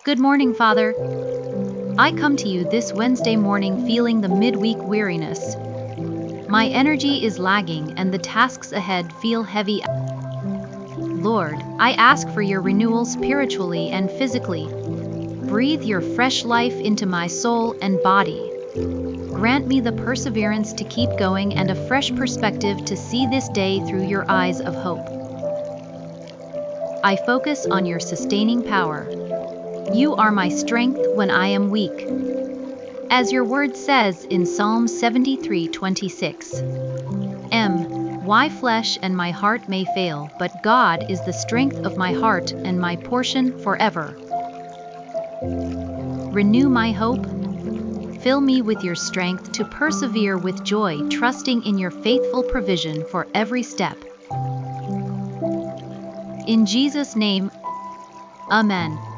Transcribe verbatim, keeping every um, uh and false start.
Good morning, Father. I come to you this Wednesday morning feeling the midweek weariness. My energy is lagging and the tasks ahead feel heavy. Lord, I ask for your renewal spiritually and physically. Breathe your fresh life into my soul and body. Grant me the perseverance to keep going and a fresh perspective to see this day through your eyes of hope. I focus on your sustaining power. You are my strength when I am weak. As your word says in Psalm seventy-three twenty-six, M. Why flesh and my heart may fail, but God is the strength of my heart and my portion forever. Renew my hope. Fill me with your strength to persevere with joy, trusting in your faithful provision for every step. In Jesus' name, Amen.